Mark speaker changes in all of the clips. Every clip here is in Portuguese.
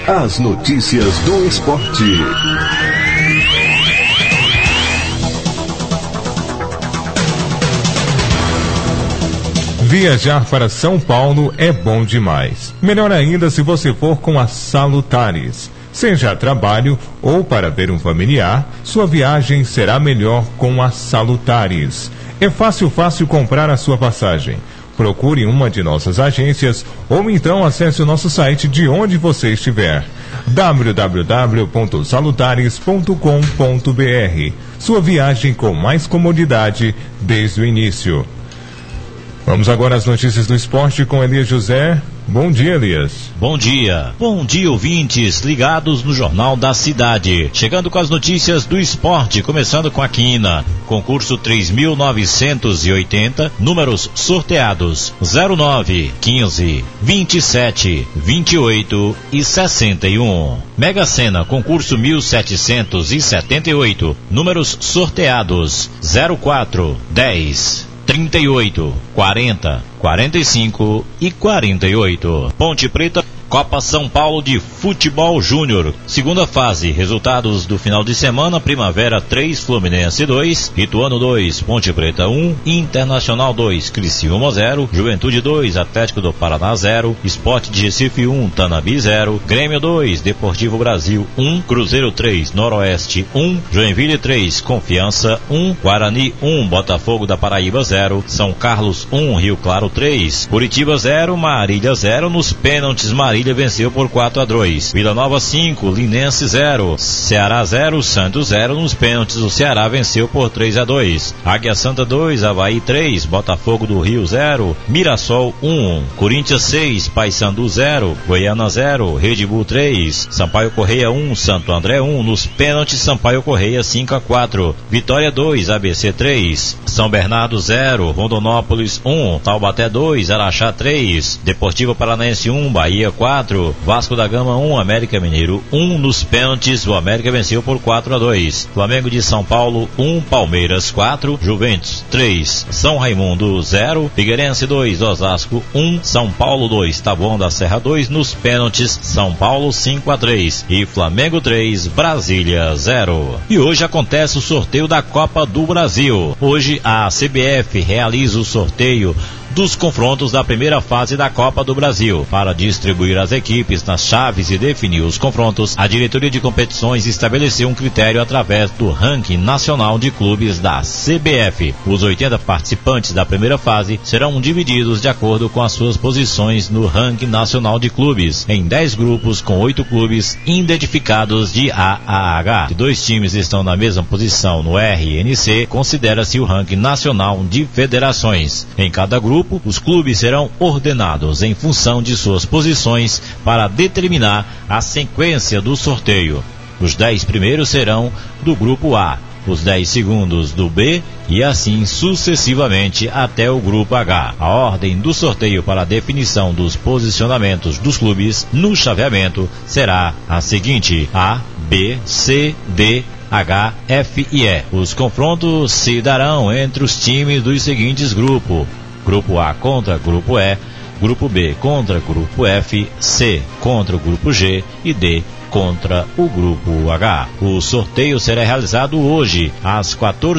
Speaker 1: As notícias do esporte.
Speaker 2: Viajar para São Paulo é bom demais. Melhor ainda se você for com a Salutares. Seja a trabalho ou para ver um familiar, sua viagem será melhor com a Salutares. É fácil comprar a sua passagem. Procure uma de nossas agências ou então acesse o nosso site de onde você estiver. www.salutares.com.br. Sua viagem com mais comodidade desde o início. Vamos agora às notícias do esporte com Elias José. Bom dia, Elias.
Speaker 3: Bom dia, ouvintes ligados no Jornal da Cidade. Chegando com as notícias do esporte, começando com a quina. Concurso 3.980, números sorteados 09, 15, 27, 28 e 61. Mega Sena, concurso 1.778, números sorteados 04, 10, 38, 40, 45 e 48. Ponte Preta, Copa São Paulo de Futebol Júnior, segunda fase, resultados do final de semana: Primavera 3, Fluminense 2, Ituano 2, Ponte Preta 1, Internacional 2, Criciúma 0, Juventude 2, Atlético do Paraná 0, Sport de Recife 1, Tanabi 0, Grêmio 2, Deportivo Brasil 1, Cruzeiro 3, Noroeste 1, Joinville 3, Confiança 1, Guarani 1, Botafogo da Paraíba 0, São Carlos 1, Rio Claro 3, Curitiba 0, Marília 0, nos pênaltis Marília venceu por 4-2. Vila Nova 5, Linense 0, Ceará 0, Santos 0, nos pênaltis o Ceará venceu por 3-2. Águia Santa 2, Avaí 3, Botafogo do Rio 0, Mirassol 1, Corinthians 6, Paysandu 0, Goiânia 0, Red Bull 3, Sampaio Correia 1, Santo André 1, nos pênaltis Sampaio Correia 5-4, Vitória 2, ABC 3, São Bernardo 0, Rondonópolis 1, Taubaté 2, Araxá 3, Deportivo Paranaense 1, Bahia 4, Vasco da Gama 1, América Mineiro 1, nos pênaltis o América venceu por 4-2. Flamengo de São Paulo 1, Palmeiras 4, Juventus 3, São Raimundo 0, Figueirense 2, Osasco 1, São Paulo 2, Taboão da Serra 2, nos pênaltis São Paulo 5-3 e Flamengo 3, Brasília 0. E hoje acontece o sorteio da Copa do Brasil. Hoje a CBF realiza o sorteio dos confrontos da primeira fase da Copa do Brasil. Para distribuir as equipes nas chaves e definir os confrontos, a diretoria de competições estabeleceu um critério através do ranking nacional de clubes da CBF. Os 80 participantes da primeira fase serão divididos de acordo com as suas posições no ranking nacional de clubes, em 10 grupos com 8 clubes identificados de A a H. Se 2 times estão na mesma posição no RNC, considera-se o ranking nacional de federações. Em cada grupo, os clubes serão ordenados em função de suas posições para determinar a sequência do sorteio. Os 10 primeiros serão do grupo A, os 10 segundos do B e assim sucessivamente até o grupo H. A ordem do sorteio para a definição dos posicionamentos dos clubes no chaveamento será a seguinte: A, B, C, D, H, F e E. Os confrontos se darão entre os times dos seguintes grupos: Grupo A contra Grupo E, Grupo B contra Grupo F, C contra o Grupo G e D contra o Grupo H. O sorteio será realizado hoje, às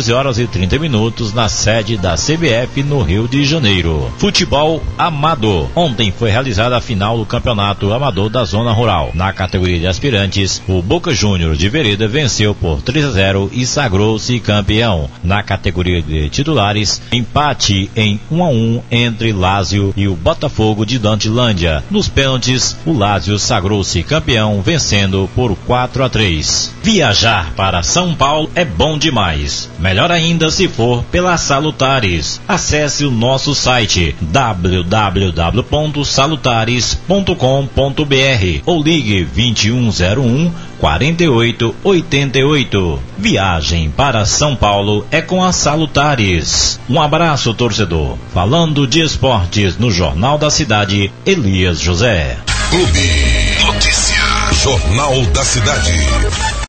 Speaker 3: 14h30, na sede da CBF no Rio de Janeiro. Futebol amador. Ontem foi realizada a final do Campeonato Amador da Zona Rural. Na categoria de aspirantes, o Boca Júnior de Vereda venceu por 3-0 e sagrou-se campeão. Na categoria de titulares, empate em 1-1 entre Lázio e o Botafogo de Dantilândia. Nos pênaltis, o Lázio sagrou-se campeão, vencendo por 4-3. Viajar para São Paulo é bom demais. Melhor ainda se for pela Salutares. Acesse o nosso site www.salutares.com.br ou ligue 2101 4888. Viagem para São Paulo é com a Salutares. Um abraço, torcedor. Falando de esportes no Jornal da Cidade, Elias José.
Speaker 1: Clube Notícia. Jornal da Cidade.